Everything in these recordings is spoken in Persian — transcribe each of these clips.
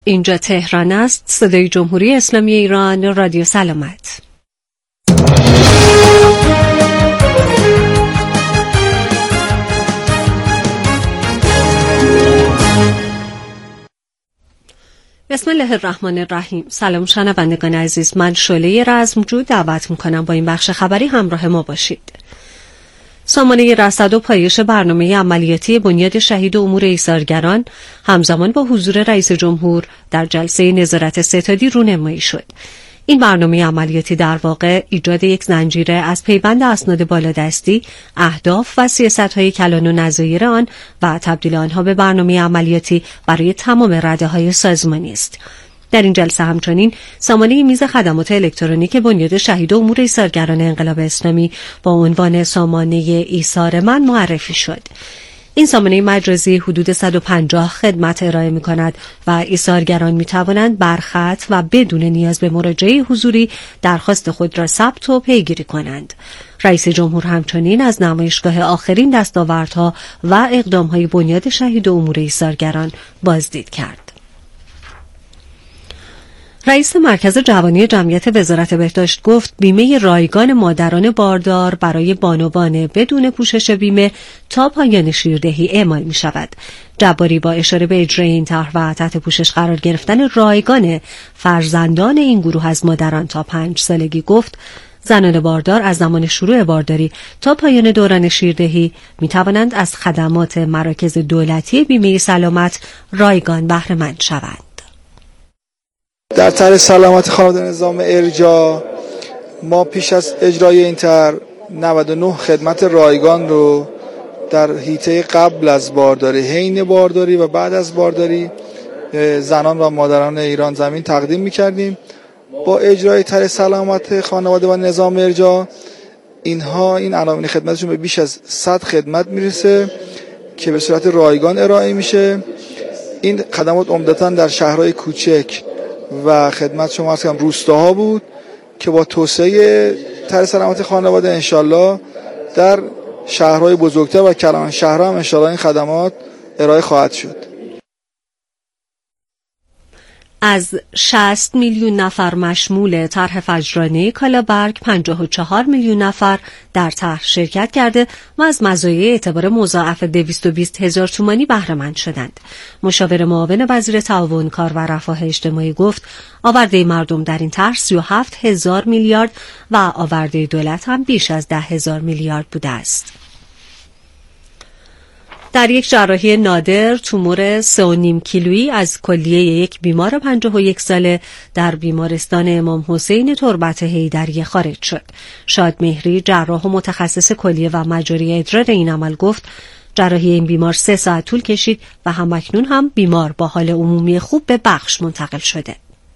اینجا تهران است، صدای جمهوری اسلامی ایران، رادیو سلامت. بسم الله الرحمن الرحیم. سلام شنوندگان عزیز، من شعله رزمجو دعوت میکنم با این بخش خبری همراه ما باشید. سامانه رصد و پایش برنامه عملیاتی بنیاد شهید امور ایثارگران همزمان با حضور رئیس جمهور در جلسه نظارت ستادی رونمایی شد. این برنامه عملیاتی در واقع ایجاد یک زنجیره از پیوند اسناد بالادستی، اهداف و سیاست‌های کلان و نظایر آن و تبدیل آنها به برنامه عملیاتی برای تمام رده‌های سازمانی است. در این جلسه همچنین سامانه میز خدمات الکترونیک بنیاد شهید امور ایثارگران انقلاب اسلامی با عنوان سامانه ایثار من معرفی شد. این سامانه مجازی حدود 150 خدمت ارائه می کند و ایثارگران می توانند برخط و بدون نیاز به مراجعه حضوری درخواست خود را ثبت و پیگیری کنند. رئیس جمهور همچنین از نمایشگاه آخرین دستاوردها و اقدامهای بنیاد شهید امور ایثارگران بازدید کرد. رئیس مرکز جوانی جمعیت وزارت بهداشت گفت بیمه رایگان مادران باردار برای بانوان بدون پوشش بیمه تا پایان شیردهی اعمال می شود. جباری با اشاره به اجرای این طرح و تحت پوشش قرار گرفتن رایگان فرزندان این گروه از مادران تا 5 سالگی گفت زنان باردار از زمان شروع بارداری تا پایان دوران شیردهی می توانند از خدمات مراکز دولتی بیمه سلامت رایگان بهره مند شوند. در طرح سلامت خانواده نظام ارجاع ما پیش از اجرای این طرح 99 خدمت رایگان رو در حیطه قبل از بارداری، حین بارداری و بعد از بارداری زنان و مادران ایران زمین تقدیم می‌کردیم. با اجرای طرح سلامت خانواده و نظام ارجاع این عناوین خدمتشون به بیش از 100 خدمت میرسه که به صورت رایگان ارائه میشه. این خدمات عمدتاً در شهرهای کوچک و خدمت شما از کم روستاها بود که با توسعه طرح سلامت خانواده انشالله در شهرهای بزرگتر و کلان شهرها هم انشالله این خدمات ارائه خواهد شد. از 60 میلیون نفر مشمول طرح فجرانه کالابرگ 54 میلیون نفر در طرح شرکت کرده و از مزایای اعتبار مضاعف 220,000 تومانی بهره مند شدند. مشاور معاون وزیر تعاون کار و رفاه اجتماعی گفت آورده مردم در این طرح 37,000 میلیارد و آورده دولت هم بیش از 10,000 میلیارد بوده است. در یک جراحی نادر تومور 3.5 کیلویی از کلیه یک بیمار 51 ساله در بیمارستان امام حسین تربت حیدریه خارج شد. شاد مهری جراح و متخصص کلیه و مجاری ادرار این عمل گفت جراحی این بیمار 3 ساعت طول کشید و همکنون هم بیمار با حال عمومی خوب به بخش منتقل شده.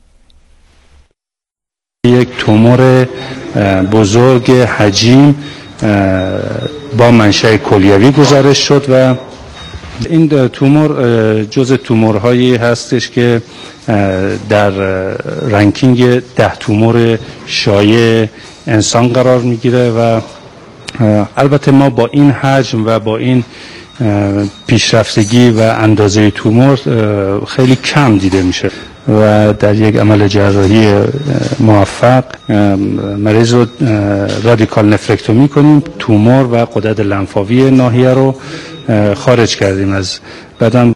یک تومور بزرگ حجم با منشأ کلیوی گزارش شد و این تومور جزء تومورهایی هستش که در رنکینگ 10 تومور شایع انسان قرار میگیره و البته ما با این حجم و با این پیشرفتگی و اندازه تومور خیلی کم دیده میشه و در یک عمل جراحی موفق مریض رو رادیکال نفرکتومی کنیم، تومور و غدد لنفاوی ناحیه رو خارج کردیم از بدن.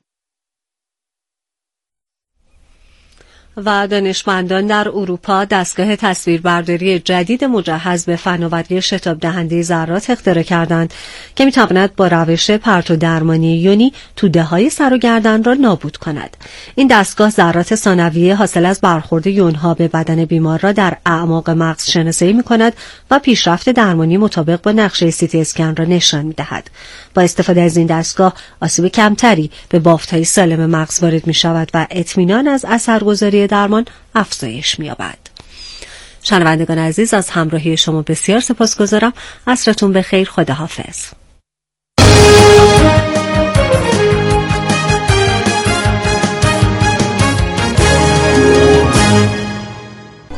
و دانشمندان در اروپا دستگاه تصویربرداری جدید مجهز به فناوری شتاب دهنده ذرات اختراع کردند که میتواند با روش پرتو درمانی یونی توده‌های سر و گردن را نابود کند. این دستگاه ذرات ثانویه حاصل از برخورد یونها به بدن بیمار را در اعماق مغز شناسایی میکند و پیشرفت درمانی مطابق با نقشه CT اسکن را نشان میدهد. با استفاده از این دستگاه آسیب کمتری به بافت‌های سالم مغز وارد می‌شود و اطمینان از اثرگذاری درمان افزایش می‌یابد. شنوندگان عزیز، از همراهی شما بسیار سپاسگزارم. عصرتون بخیر. خداحافظ.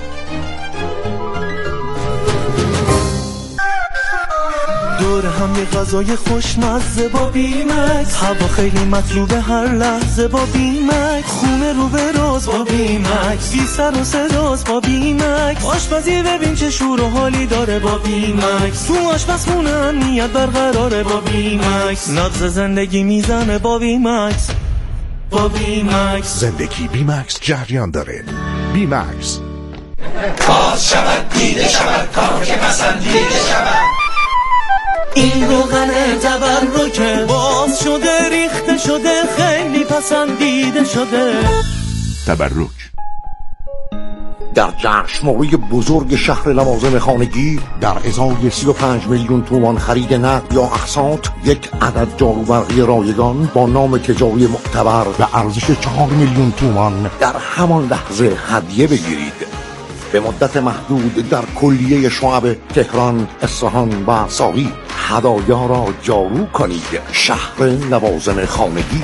دور هم غذای خوشمزه با بیمکس، هوا خیلی مطلوبه هر لحظه با بیمکس، خونه رو به راز با بیمکس، بی سر و صداست با بیمکس، آشپزی ببین چه شور و حالی داره با بیمکس، تو آشپزخونه امنیت برقراره با بیمکس، نبض زندگی میزنه با بیمکس. با بیمکس زندگی بیمکس جریان داره. بیمکس باز شود دیده شود کار که پسندیده شود. این روغن تبرکه باز شده ریخته شده خیلی پسندیده شده. تبرک در جشنواره بزرگ شهر لوازم خانگی در ازای 35 میلیون تومان خرید نقد یا اقساط یک عدد جاروبرقی رایگان با نام تجاری معتبر به ارزش 4 میلیون تومان در همان لحظه هدیه بگیرید. به مدت محدود در کلیه شعب تهران، اصفهان و ساقی هدایا را جارو کنید. شهر لوازم خانگی.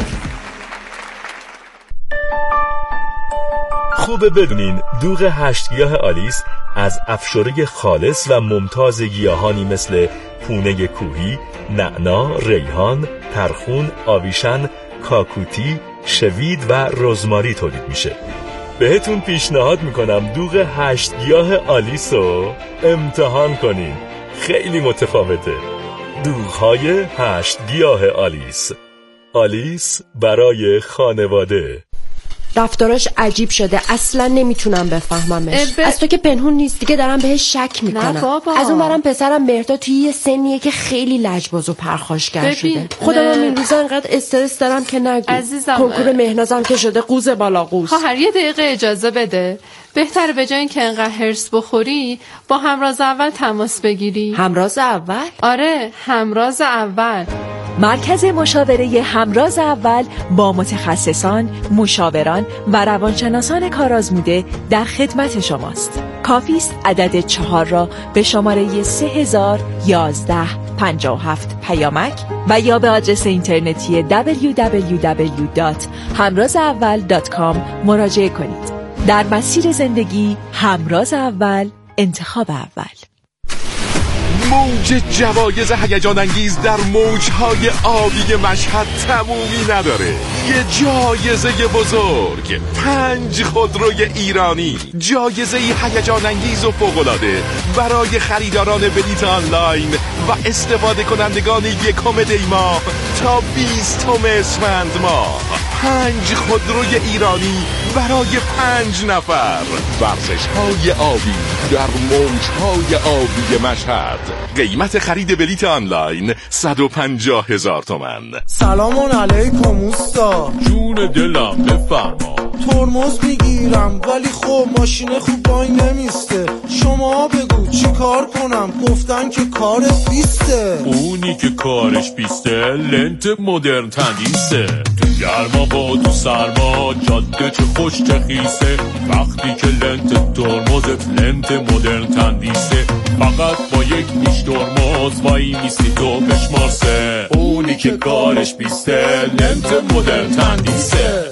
خوبه بدونین دوغ 8 گیاه آلیس از افشاره خالص و ممتاز گیاهانی مثل پونه کوهی، نعنا، ریحان، ترخون، آویشن، کاکوتی، شوید و رزماری تولید میشه. بهتون پیشنهاد میکنم دوغ 8 گیاه آلیس رو امتحان کنین. خیلی متفاوته. دوغ‌های 8 گیاه آلیس. آلیس برای خانواده. رفتاراش عجیب شده، اصلا نمیتونم بفهممش. از تو که پنهون نیست دیگه دارم بهش شک میکنم. از اون برم پسرم مهرداد توی یه سنیه که خیلی لجباز و پرخاشگر شده. خودم این روزا انقدر استرس دارم که نگو. عزیزم کنکور مهنازم که شده قوز بالا قوز. خواهر یه دقیقه اجازه بده. بهتره به جای اینکه انقدر هرس بخوری با همراز اول تماس بگیری. همراز اول؟ آره، همراز اول. مرکز مشاوره همراز اول با متخصصان، مشاوران و روانشناسان کارآزموده در خدمت شماست. کافی است عدد 4 را به شماره 301157 پیامک و یا به آدرس اینترنتی www.hamrazaawal.com مراجعه کنید. در مسیر زندگی همراز اول، انتخاب اول. موج جوایز هیجان انگیز در موجهای آبی مشهد تمومی نداره. یه جایزه بزرگ، 5 خودروی ایرانی، جایزه هیجان انگیز و فوق‌العاده برای خریداران بلیط آنلاین و استفاده کنندگان یکم دی ماه تا 20 اسفند ماه. 5 خودروی ایرانی برای 5 نفر. ورزش‌های آبی در موجهای آبی مشهد. قیمت خرید بلیط آنلاین 150,000 تومان. سلام علیکم اوستا. جون دلم بفرما. ترمز میگیرم ولی خب ماشین خوب وای نمیسته. شما بگو چی کار کنم؟ گفتن که کارت بیسته. اونی که کارش بیسته لنت مدرن تندیسه. تو گرما با تو سرما جاده چه خوش چه خیسه. وقتی که لنت ترمزت لنت مدرن تندیسه. فقط با یک نیش ترمز وای میستی تو بشمارسه. اونی که کارش بیسته لنت مدرن تندیسه.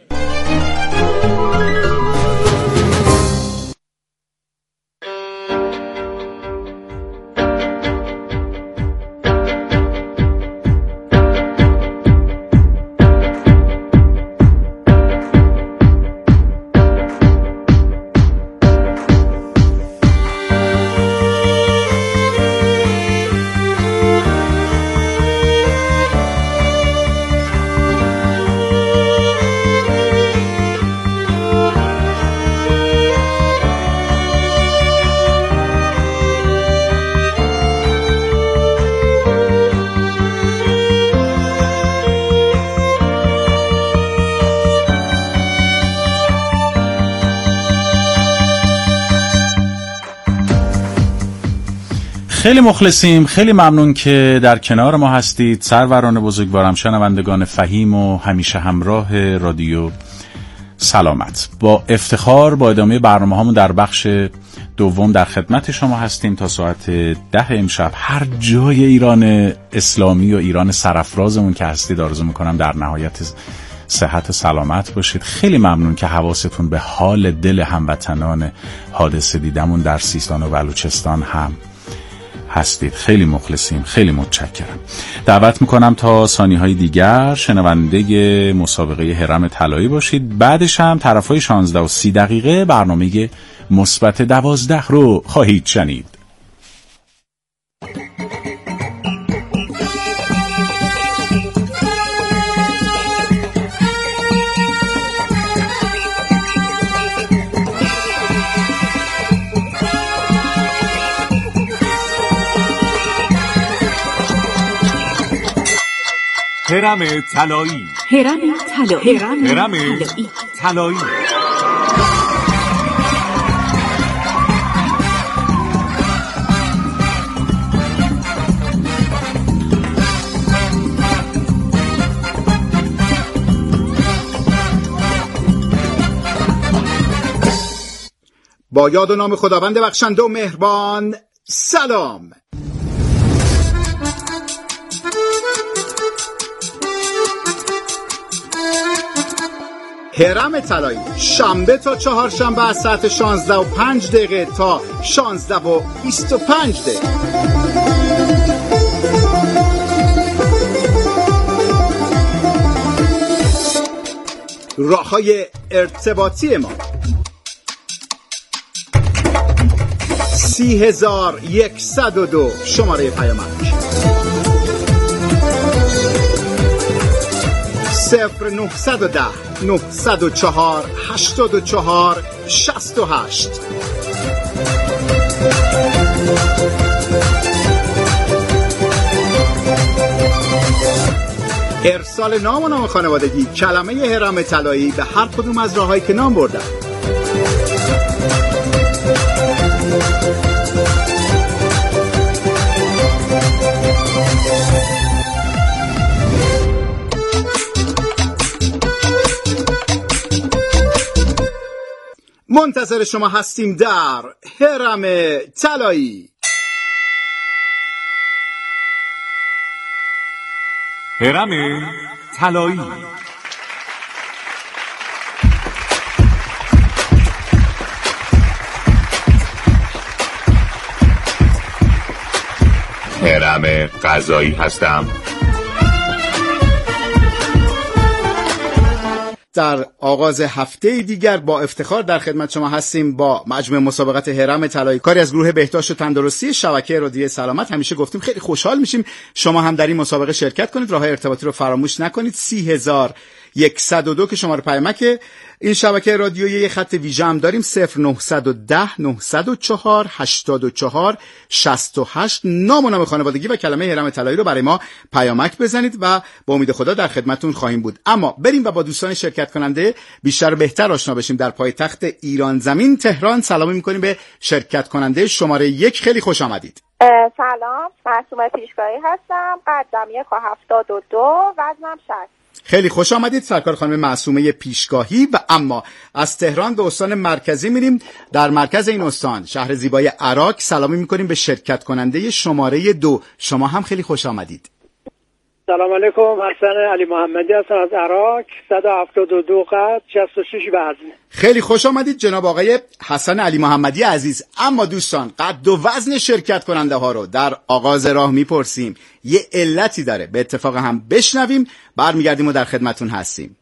خیلی مخلصیم، خیلی ممنون که در کنار ما هستید. سروران بزرگوارم، شنوندگان فهیم و همیشه همراه رادیو سلامت. با افتخار با ادامه برنامه هامون در بخش دوم در خدمت شما هستیم تا ساعت 10 امشب. هر جای ایران اسلامی و ایران سرافرازمون که هستید آرزو میکنم در نهایت صحت و سلامت باشید. خیلی ممنون که حواستون به حال دل هموطنان حادثه دیدمون در سیستان و بلوچستان هم هستید. خیلی مخلصیم، خیلی متشکرم. دعوت میکنم تا ثانیه‌های دیگر شنونده مسابقه هرم طلایی باشید. بعدش هم طرفای 16 و 30 دقیقه برنامه مثبت 12 رو خواهید شنید. هرم طلایی. هرم طلایی. هرم طلایی. با یاد و نام خداوند بخشنده و مهربان. سلام. هرم طلایی شنبه تا چهارشنبه از ساعت 16:05 تا 16:25. راه‌های ارتباطی ما 30102 شماره پیامک 0910 904 84 68. ارسال نام و نام خانوادگی کلمه هرم طلایی به هر کدوم از راه‌هایی که نام بردم. منتظر شما هستیم در هرم طلایی. هرم طلایی. هرم غذایی هستم. در آغاز هفته دیگر با افتخار در خدمت شما هستیم با مجموعه مسابقات هرم طلایی، کاری از گروه بهداشت و تندرستی شبکه رادیوی سلامت. همیشه گفتیم خیلی خوشحال میشیم شما هم در این مسابقه شرکت کنید. راه‌های ارتباطی رو فراموش نکنید. 30102 که شماره پیامک این شبکه رادیویی. یه خط ویژه هم داریم 0910 904 84 68. نام و نام خانوادگی و کلمه هرم طلایی رو برای ما پیامک بزنید و با امید خدا در خدمتتون خواهیم بود. اما بریم و با دوستان شرکت کننده بیشتر و بهتر آشنا بشیم. در پایتخت ایران زمین تهران سلام می‌کنیم به شرکت کننده شماره 1. خیلی خوش آمدید. سلام، معصومه پیشگاهی هستم. قدم 172، وزنم 60. خیلی خوش آمدید سرکار خانم معصومه پیشگاهی. و اما از تهران به استان مرکزی میریم. در مرکز این استان شهر زیبای عراق سلامی میکنیم به شرکت کننده شماره 2. شما هم خیلی خوش آمدید. سلام علیکم، حسن علی محمدی هستم از عراق. 172 قد، 66 وزن. خیلی خوش آمدید جناب آقای حسن علی محمدی عزیز. اما دوستان قد و وزن شرکت کننده ها رو در آغاز راه میپرسیم. یه علتی داره، به اتفاق هم بشنویم برمیگردیم و در خدمتون هستیم.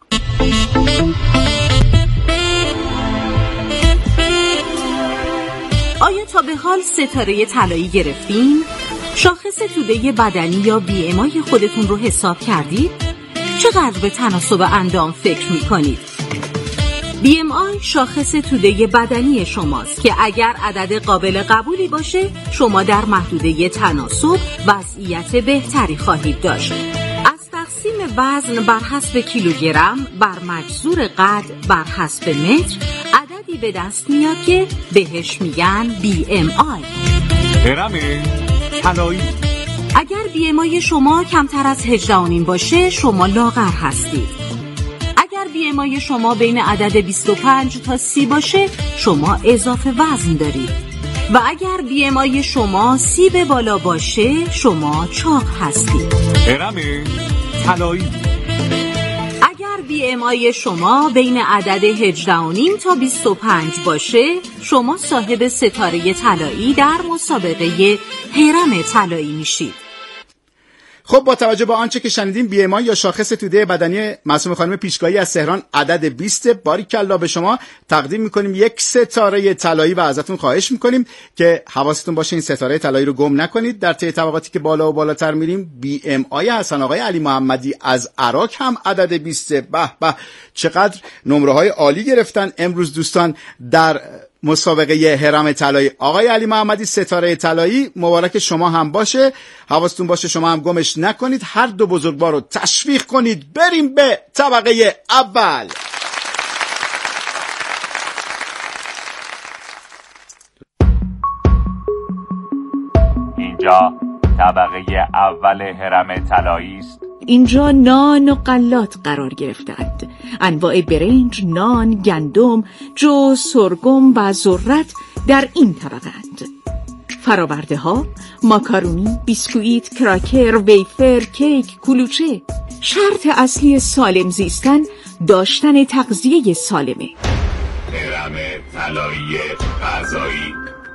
آیا تا به حال ستاره طلایی گرفتین؟ شاخص توده بدنی یا BMI خودتون رو حساب کردید؟ چقدر به تناسب اندام فکر می‌کنید؟ BMI شاخص توده بدنی شماست که اگر عدد قابل قبولی باشه شما در محدوده تناسب وضعیت بهتری خواهید داشت. از تقسیم وزن بر حسب کیلوگرم بر مجذور قد بر حسب متر عددی به دست میاد که بهش میگن BMI. هرم طلایی. اگر BMI شما کمتر از 18.5 باشه شما لاغر هستید. اگر BMI شما بین عدد 25 تا 30 باشه شما اضافه وزن دارید. و اگر BMI شما 30 به بالا باشه شما چاق هستید. هرم طلایی. اگر BMI شما بین عدد 18.5 تا 25 باشه، شما صاحب ستاره طلایی در مسابقه هرم طلایی میشید. خب با توجه به آنچه که شنیدیم BMI یا شاخص توده بدنی معصومه خانم پیشگاهی از تهران عدد 20. باریکلا به شما تقدیم میکنیم یک ستاره طلایی و ازتون خواهش میکنیم که حواستون باشه این ستاره طلایی رو گم نکنید. در طی طبقاتی که بالا و بالاتر میریم BMI حسن آقای علی محمدی از عراق هم عدد 20. به به چقدر نمره های عالی گرفتن امروز دوستان در مسابقه هرم طلایی. آقای علی محمدی ستاره طلایی مبارک شما هم باشه. حواستون باشه شما هم گمش نکنید. هر دو بزرگوار رو تشویق کنید. بریم به طبقه اول. اینجا طبقه اول هرم طلایی است. اینجا نان و غلات قرار گرفتند. انواع برنج، نان، گندم، جو، سرگم و ذرت در این طبقه‌اند. فراورده ها، ماکارونی، بیسکویت، کراکر، ویفر، کیک، کلوچه. شرط اصلی سالم زیستن داشتن تغذیه سالمه. هرم طلایی غذایی.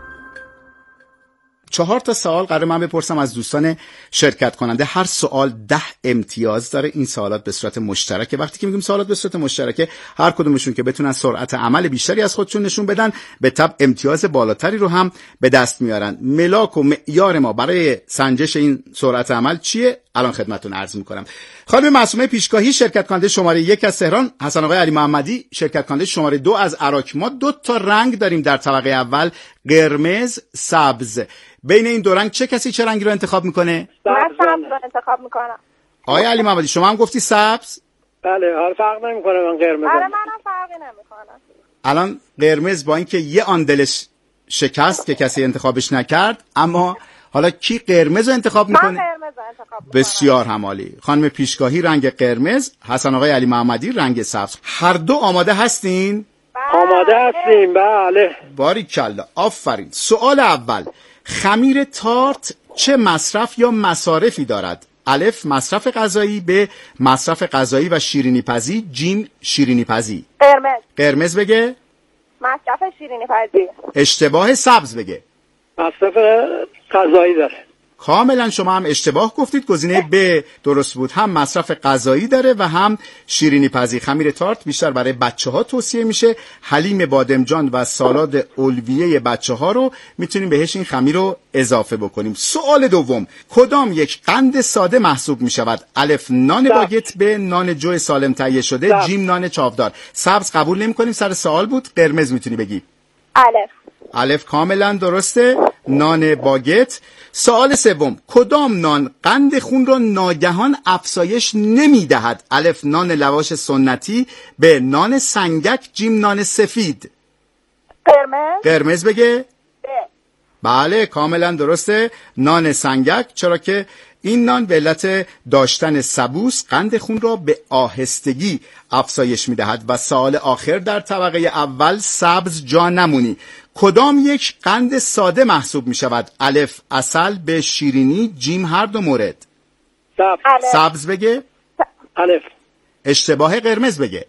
4 تا سوال قرار من بپرسم از دوستان شرکت کننده. هر سوال 10 امتیاز داره. این سوالات به صورت مشترکه. وقتی که میگیم سوالات به صورت مشترکه، هر کدومشون که بتونن سرعت عمل بیشتری از خودشون نشون بدن، به تبع امتیاز بالاتری رو هم به دست میارن. ملاک و معیار ما برای سنجش این سرعت عمل چیه؟ الان خدمتتون عرض میکنم. خانم معصومه پیشگاهی شرکت کننده شماره 1 از تهران، حسن آقای علی محمدی شرکت کننده شماره 2 از عراق. ما 2 تا رنگ داریم در طبقه اول، قرمز، سبز. بین این دو رنگ چه کسی چه رنگی رو انتخاب میکنه؟ من سبز رو انتخاب میکنم. آقای علی محمدی شما هم گفتی سبز؟ بله، حالا فرق نمیکنه من قرمز. آره منم فرقی نمیکنه. الان قرمز با اینکه یه آن دلش شکست که کسی انتخابش نکرد، اما حالا کی قرمز رو انتخاب میکنه؟ من قرمز رو انتخاب میکنم. بسیار همالی. خانم پیشگاهی رنگ قرمز، حسن آقای علی محمدی رنگ سبز. هر دو آماده هستین؟ آماده هستیم. بله. باریکلا، آفرین. سوال اول، خمیر تارت چه مصرف یا مصارفی دارد؟ الف مصرف غذایی، ب مصرف غذایی و شیرینی پزی، جیم شیرینی پزی. قرمز. قرمز بگه. مصرف شیرینی پزی. اشتباه. سبز بگه. مصرف غذایی داره. کاملا شما هم اشتباه گفتید. گزینه ب درست بود. هم مصرف غذایی داره و هم شیرینی پزی. خمیر تارت بیشتر برای بچه‌ها توصیه میشه. حلیم بادمجان و سالاد الویه بچه‌ها رو میتونیم بهش این خمیر رو اضافه بکنیم. سوال دوم، کدام یک قند ساده محسوب میشود؟ الف نان باگت، ب نان جو سالم تهیه شده، جیم نان چاودار. سبز قبول نمی‌کنیم، سر سوال بود. قرمز میتونی بگی. الف کاملا درسته، نان باگت. سوال سوم، کدام نان قند خون را ناگهان افزایش نمیدهد؟ الف نان لواش سنتی، ب نان سنگک، جیم نان سفید. قرمز بگه. بله کاملا درسته، نان سنگک، چرا که این نان به علت داشتن سبوس قند خون را به آهستگی افزایش میدهد. و سوال آخر در طبقه اول، سبز جا نمونی، کدام یک قند ساده محسوب می شود؟ الف عسل، ب شیرینی، جیم هر دو مورد. سبز بگه. الف. اشتباه. قرمز بگه.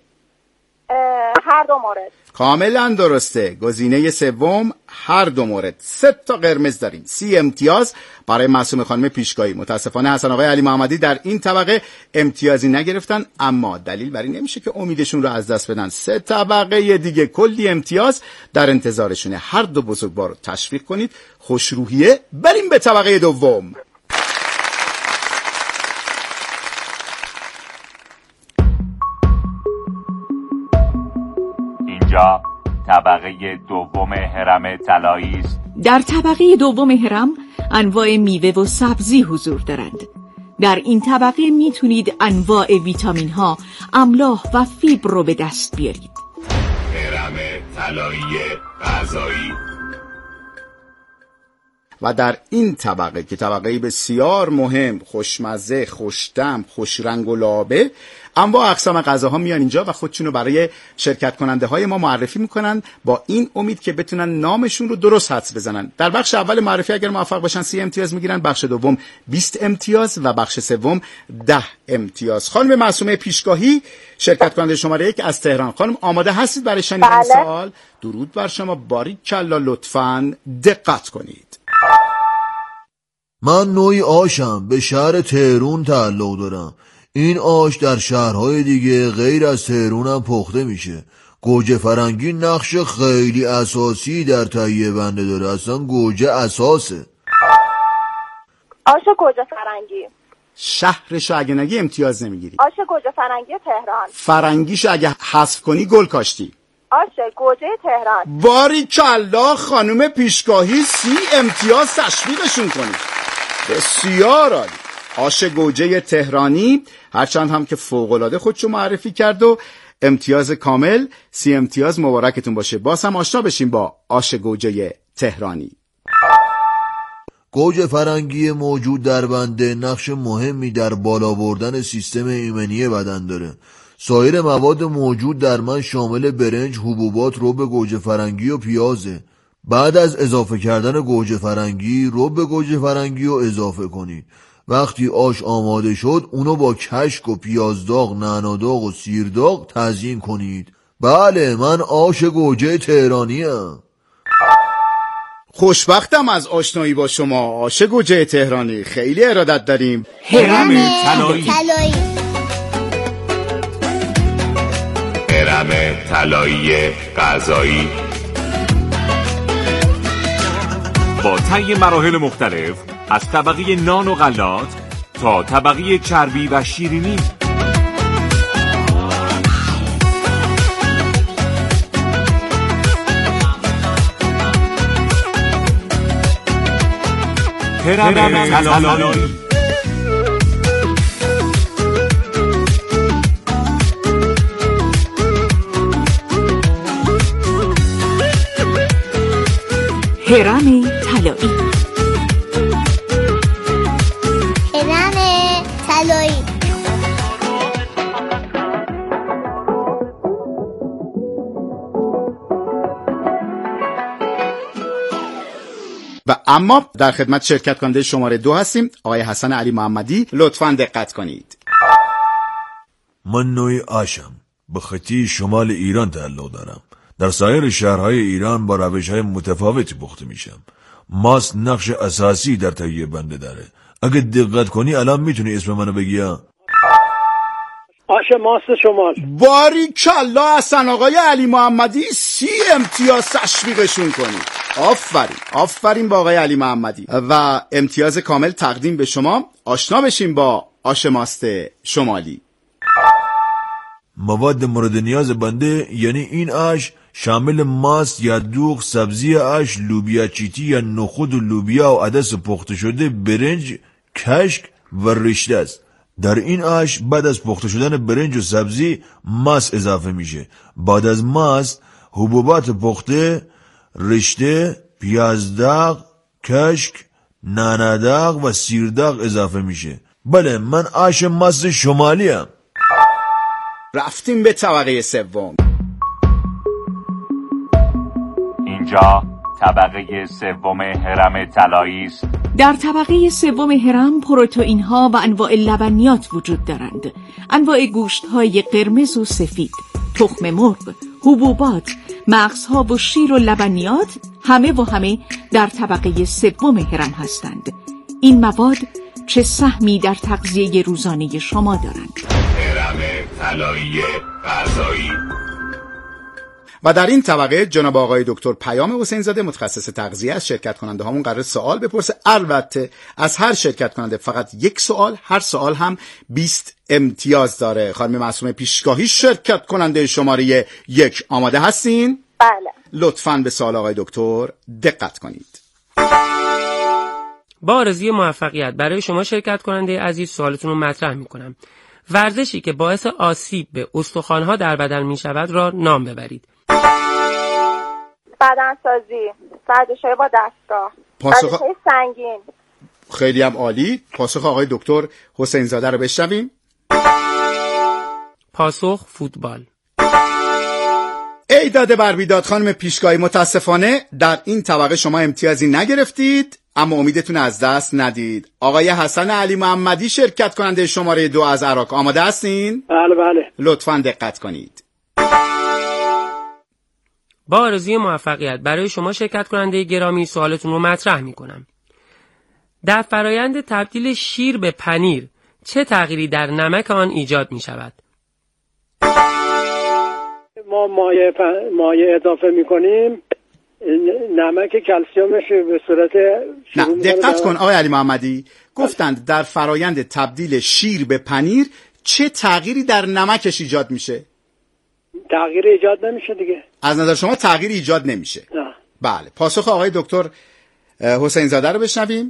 هر دو مورد. کاملا درسته، گزینه سوم هر دو مورد. 3 تا قرمز داریم. 30 امتیاز برای معصومه خانم پیشگاهی. متاسفانه حسن آقای علی محمدی در این طبقه امتیازی نگرفتن، اما دلیل بر این نمیشه که امیدشون رو از دست بدن. 3 طبقه دیگه کلی امتیاز در انتظارشونه. هر دو بزرگوار رو تشویق کنید. خوشروحیه. بریم به طبقه دوم. اینجا طبقه دوم هرم طلایی است. در طبقه دوم هرم انواع میوه و سبزی حضور دارند. در این طبقه میتونید انواع ویتامین ها، املاح و فیبر رو به دست بیارید. هرم طلایی غذایی. و در این طبقه که طبقه بسیار مهم، خوشمزه، خوش‌طعم، خوش رنگ و لابه، انواع اقسام غذاها میان اینجا و خودشونو برای شرکت کننده های ما معرفی میکنن با این امید که بتونن نامشون رو درست حدس بزنن. در بخش اول معرفی اگر موفق باشن 30 امتیاز میگیرن، بخش دوم 20 امتیاز و بخش سوم 10 امتیاز. خانم معصومه پیشگاهی، شرکت کننده شماره 1 از تهران. خانم آماده هستید برای شنیدن سوال؟ درود بر شما، باریکلا، لطفاً دقت کنید. من نوعی آشم، به شهر تهران تعلق دارم. این آش در شهرهای دیگه غیر از تهران هم پخته میشه. گوجه فرنگی نقش خیلی اساسی در تهیه بنده داره، اصلا گوجه اساسه. آش گوجه فرنگی. شهرشو اگه نگی امتیاز نمیگیری. آش گوجه فرنگی تهران. فرنگیشو اگه حذف کنی گل کاشتی. آش گوجه تهران. باریکلا خانم پیشگاهی، 30 امتیاز تشویقشون کنید. بسیار عالی. آش گوجه تهرانی، هرچند هم که فوق‌العاده خودشو معرفی کرد و امتیاز کامل 30 امتیاز مبارکتون باشه. باز هم آشنا بشیم با آش گوجه تهرانی. گوجه فرنگی موجود در بنده نقش مهمی در بالا بردن سیستم ایمنی بدن داره. سایر مواد موجود در من شامل برنج، حبوبات، رب گوجه فرنگی و پیازه. بعد از اضافه کردن گوجه فرنگی، رب گوجه فرنگی رو اضافه کنید. وقتی آش آماده شد اونو با کشک و پیازداغ، نعناداغ و سیرداغ تزیین کنید. بله، من آش گوجه تهرانیم. خوشبختم از آشنایی با شما. آش گوجه تهرانی، خیلی ارادت داریم. هرم طلایی. هرم طلایی غذایی با طی مراحل مختلف، از طبقه نان و غلات تا طبقه چربی و شیرینی. هرم طلایی. هرم طلایی. و اما در خدمت شرکت کننده شماره 2 هستیم، آقای حسن علی محمدی. لطفاً دقت کنید. من نوعی آشم، به خطی شمال ایران تعلق دارم. در سایر شهرهای ایران با روش‌های متفاوتی پخته میشم. ماست نقش اساسی در تهیه بنده داره. اگه دقت کنی الان میتونی اسم منو بگی؟ آش ماست شمال. باریکلا حسن آقای علی محمدی، 30 امتیاز تشویقشون کنید. آفرین با آقای علی محمدی و امتیاز کامل تقدیم به شما. آشنا بشیم با آش ماست شمالی. مواد مورد نیاز بنده یعنی این آش شامل ماست یا دوغ، سبزی آش، لوبیا چیتی یا نخود و لوبیا و عدس پخته شده، برنج، کشک و رشته است. در این آش بعد از پخته شدن برنج و سبزی ماست اضافه میشه. بعد از ماست حبوبات پخته، رشته، پیازداغ، کشک، نعناداغ و سیرداغ اضافه میشه. بله، من آش ماست شمالی ام. رفتیم به طبقه سوم. اینجا طبقه سوم هرم طلایی است. در طبقه سوم هرم پروتئین ها و انواع لبنیات وجود دارند. انواع گوشت های قرمز و سفید، تخم مرغ، حبوبات، مغزها و شیر و لبنیات همه در طبقه سوم هرم هستند. این مواد چه سهمی در تغذیه روزانه شما دارند؟ هرم طلایی غذایی. و در این طبقه جناب آقای دکتر پیام حسین زاده، متخصص تغذیه، از شرکت کننده هامون قرار سوال بپرسه. البته از هر شرکت کننده فقط یک سوال، هر سوال هم 20 امتیاز داره. خانم معصومه پیشگاهی، شرکت کننده شماره 1، آماده هستین؟ بله. لطفاً به سوال آقای دکتر دقت کنید. با آرزوی موفقیت برای شما شرکت کننده عزیز، سوالتون رو مطرح میکنم. ورزشی که باعث آسیب به استخوان‌ها در بدن میشود را نام ببرید. بدنسازی، ورزش‌های با دستگاه. پاسخ سنگین. خیلی هم عالی. پاسخ آقای دکتر حسین زاده رو بشنویم. پاسخ فوتبال. ای داده بر بیداد خانم پیشگاهی، متاسفانه در این طبقه شما امتیازی نگرفتید، اما امیدتون از دست ندید. آقای حسن علی محمدی شرکت کننده شماره 2 از عراق، آماده هستین؟ بله بله. لطفاً دقت کنید. با آرزوی موفقیت برای شما شرکت کننده گرامی سوالتون رو مطرح میکنم. در فرایند تبدیل شیر به پنیر چه تغییری در نمک آن ایجاد می شود؟ ما مایع اضافه میکنیم، نمک کلسیومش به صورت نه دقت کن آقای علی محمدی، گفتند در فرایند تبدیل شیر به پنیر چه تغییری در نمکش ایجاد میشه؟ تغییر ایجاد نمیشه دیگه. از نظر شما تغییر ایجاد نمیشه؟ نه. بله. پاسخ آقای دکتر حسین زاده رو بشنویم.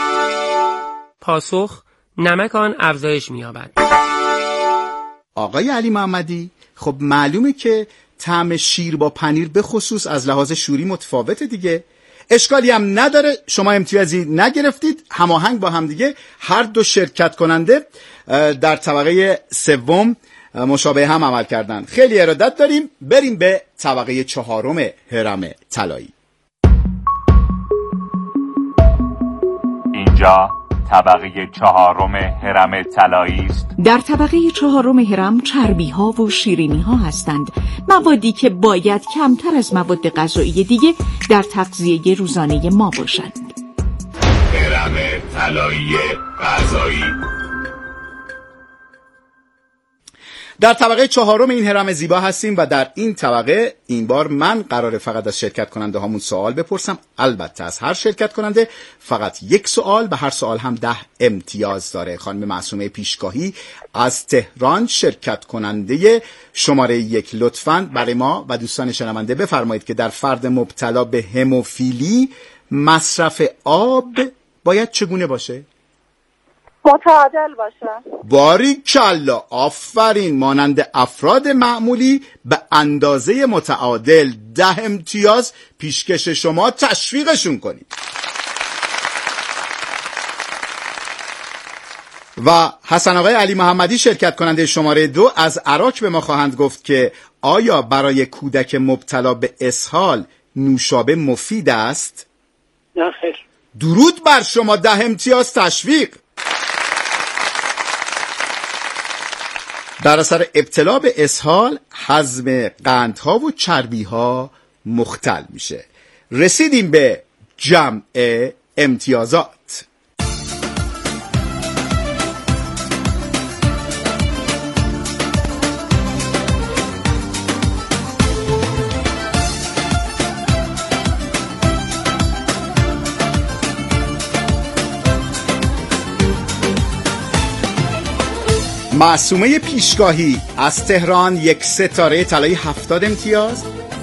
پاسخ نمک آن افزایش می‌یابد. آقای علی محمدی، خب معلومه که طعم شیر با پنیر به خصوص از لحاظ شوری متفاوته دیگه. اشکالی هم نداره، شما امتیازی نگرفتید، هماهنگ با هم دیگه هر دو شرکت کننده در طبقه سوم مشابه هم عمل کردن. خیلی ارادت داریم. بریم به طبقه 4 هرم طلایی. اینجا طبقه 4 هرم طلایی است. در طبقه 4 هرم چربی ها و شیرینی ها هستند، موادی که باید کمتر از مواد غذایی دیگه در تغذیه روزانه ما باشند. هرم طلایی غذایی. در طبقه 4 این هرم زیبا هستیم و در این طبقه این بار من قراره فقط از شرکت کننده هامون سوال بپرسم. البته از هر شرکت کننده فقط یک سوال و هر سوال هم 10 امتیاز داره. خانم معصومه پیشگاهی از تهران شرکت کننده شماره 1، لطفاً برای ما و دوستان شنونده بفرمایید که در فرد مبتلا به هموفیلی مصرف آب باید چگونه باشه؟ متعادل باشه. باریکلا، آفرین. مانند افراد معمولی به اندازه متعادل. 10 امتیاز پیشکش شما، تشویقشون کنید. و حسن آقای علی محمدی شرکت کننده شماره 2 از عراق به ما خواهند گفت که آیا برای کودک مبتلا به اسهال نوشابه مفید است؟ نه خیر. درود بر شما، 10 امتیاز تشویق. در اثر ابتلا به اسهال هضم قندها و چربیها مختل میشه. رسیدیم به جمع امتیازات. معصومه پیشگاهی از تهران 1 ستاره طلایی 70 امتیاز.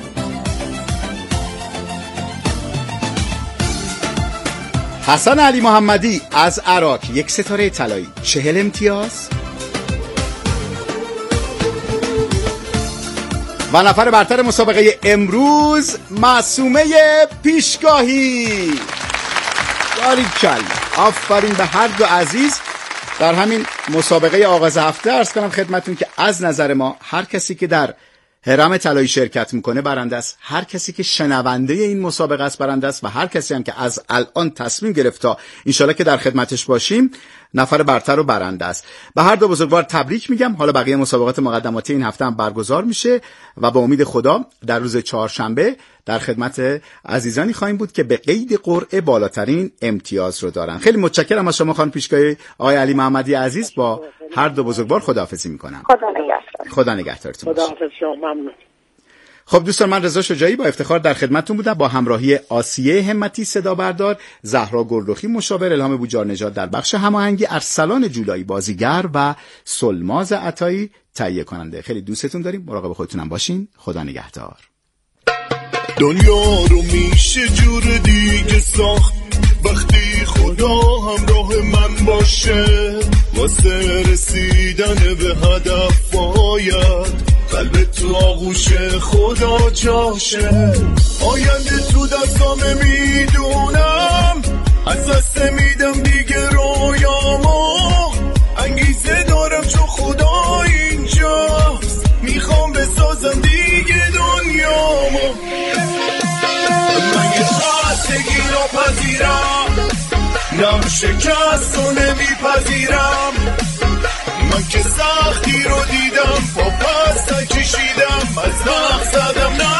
حسن علی محمدی از عراق 1 ستاره طلایی 40 امتیاز. و نفر برتر مسابقه امروز معصومه پیشگاهی. باریکلا، آفرین به هر دو عزیز. در همین مسابقه آغاز هفته عرض کنم خدمتون که از نظر ما هر کسی که در هرم طلایی شرکت میکنه برنده است، هر کسی که شنونده این مسابقه است برنده است و هر کسی هم که از الان تصمیم گرفت تا انشالله که در خدمتش باشیم نفر برتر و برنده است. به هر دو بزرگوار تبریک میگم. حالا بقیه مسابقات مقدماتی این هفته هم برگزار میشه و با امید خدا در روز چهارشنبه در خدمت عزیزانی خواهیم بود که به قید قرعه بالاترین امتیاز رو دارن. خیلی متشکرم از شما خانم پیشگاهی آقای علی محمدی عزیز. با هر دو بزرگوار خداحافظی میکنم. خدا نگهدارتون باشه. خداحافظ شما. ممنون. خب دوستان، من رضا شجاعی با افتخار در خدمتتون بودم با همراهی آسیه همتی صدا بردار، زهرا گلرخی مشاور، الهام بوجار نژاد در بخش هماهنگی، ارسلان جولایی بازیگر و سلماز عطایی تهیه کننده. خیلی دوستتون داریم. مراقب خودتونم باشین. خدا نگهدار. دنیا رو میشه جور دیگه ساخت وقتی خدا همراه من باشه. واسه رسیدن به هدف باید قلب تو آغوش خدا جاشه. آینده تو دستام میدونم از دست میدم دیگه رویامو، انگیزه دارم چون خدا اینجاست، میخوام بسازم دیگه دنیامو. من یه خستگی رو پذیرم، نم شکست رو نمیپذیرم، من که سختی رو دیدم با پس کشیدم، از نخ زدم